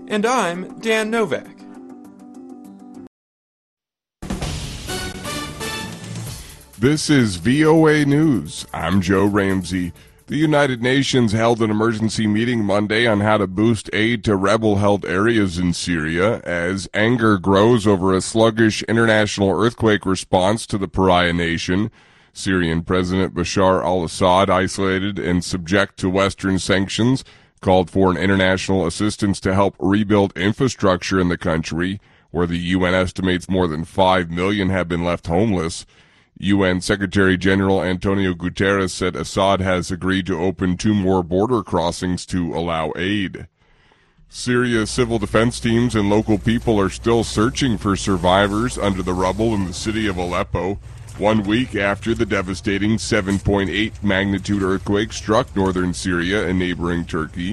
And I'm Dan Novak. This is VOA News. I'm Joe Ramsey. The United Nations held an emergency meeting Monday on how to boost aid to rebel-held areas in Syria as anger grows over a sluggish international earthquake response to the pariah nation. Syrian President Bashar al-Assad, isolated and subject to Western sanctions, called for an international assistance to help rebuild infrastructure in the country, where the UN estimates more than 5 million have been left homeless. UN Secretary General Antonio Guterres said Assad has agreed to open 2 more border crossings to allow aid. Syria's civil defense teams and local people are still searching for survivors under the rubble in the city of Aleppo, 1 week after the devastating 7.8 magnitude earthquake struck northern Syria and neighboring Turkey.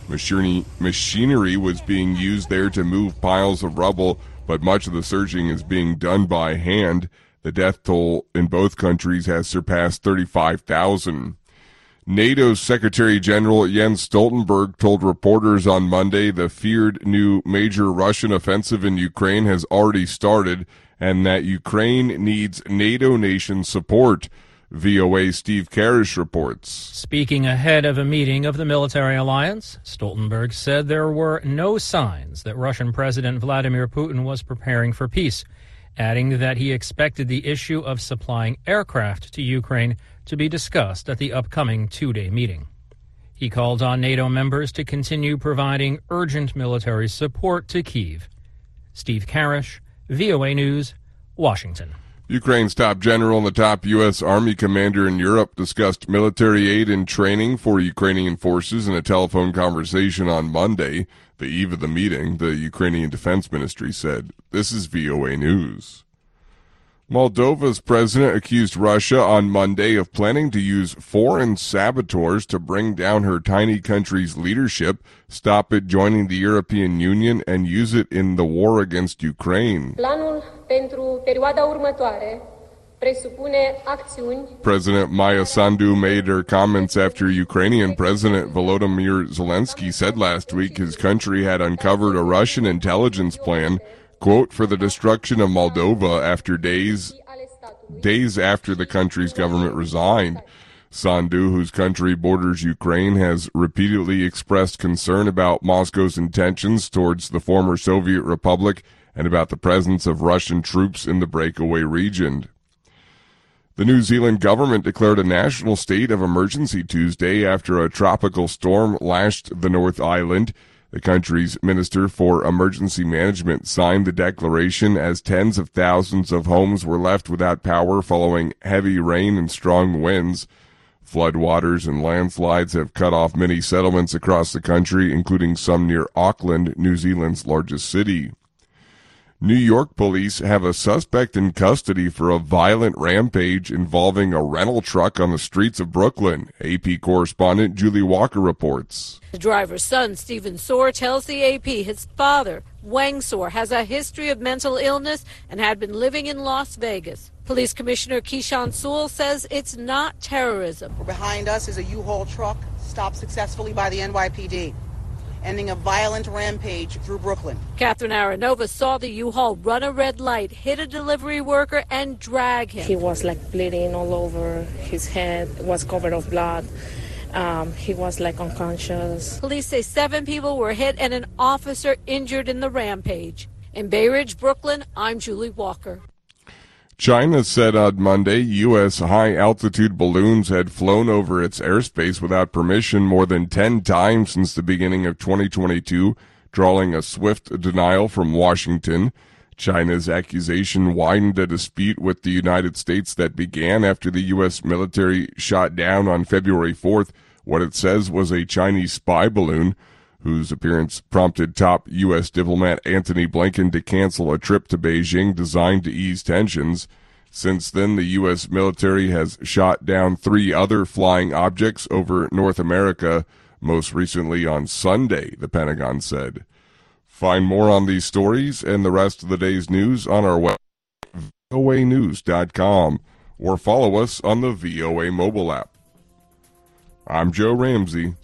Machinery was being used there to move piles of rubble, but much of the searching is being done by hand. The death toll in both countries has surpassed 35,000. NATO's Secretary General Jens Stoltenberg told reporters on Monday the feared new major Russian offensive in Ukraine has already started and that Ukraine needs NATO nation support. VOA Steve Karish reports. Speaking ahead of a meeting of the military alliance, Stoltenberg said there were no signs that Russian President Vladimir Putin was preparing for peace, adding that he expected the issue of supplying aircraft to Ukraine to be discussed at the upcoming 2-day meeting. He called on NATO members to continue providing urgent military support to Kyiv. Steve Karish, VOA News, Washington. Ukraine's top general and the top U.S. Army commander in Europe discussed military aid and training for Ukrainian forces in a telephone conversation on Monday, the eve of the meeting, the Ukrainian Defense Ministry said. This is VOA News. Moldova's president accused Russia on Monday of planning to use foreign saboteurs to bring down her tiny country's leadership, stop it joining the European Union, and use it in the war against Ukraine. President Maya Sandu made her comments after Ukrainian President Volodymyr Zelensky said last week his country had uncovered a Russian intelligence plan, quote, for the destruction of Moldova after days after the country's government resigned. Sandu, whose country borders Ukraine, has repeatedly expressed concern about Moscow's intentions towards the former Soviet Republic and about the presence of Russian troops in the breakaway region. The New Zealand government declared a national state of emergency Tuesday after a tropical storm lashed the North Island. The country's Minister for Emergency Management signed the declaration as tens of thousands of homes were left without power following heavy rain and strong winds. Floodwaters and landslides have cut off many settlements across the country, including some near Auckland, New Zealand's largest city. New York police have a suspect in custody for a violent rampage involving a rental truck on the streets of Brooklyn. AP correspondent Julie Walker reports. The driver's son, Stephen Soar, tells the AP his father, Wang Soar, has a history of mental illness and had been living in Las Vegas. Police Commissioner Keyshawn Sewell says it's not terrorism. Behind us is a U-Haul truck stopped successfully by the NYPD, ending a violent rampage through Brooklyn. Catherine Aronova saw the U-Haul run a red light, hit a delivery worker, and drag him. He was bleeding all over. His head was covered with blood. He was unconscious. Police say 7 people were hit and an officer injured in the rampage. In Bay Ridge, Brooklyn, I'm Julie Walker. China said on Monday U.S. high-altitude balloons had flown over its airspace without permission more than 10 times since the beginning of 2022, drawing a swift denial from Washington. China's accusation widened a dispute with the United States that began after the U.S. military shot down on February 4th what it says was a Chinese spy balloon, whose appearance prompted top U.S. diplomat Antony Blinken to cancel a trip to Beijing designed to ease tensions. Since then, the U.S. military has shot down 3 other flying objects over North America, most recently on Sunday, the Pentagon said. Find more on these stories and the rest of the day's news on our website, voanews.com, or follow us on the VOA mobile app. I'm Joe Ramsey.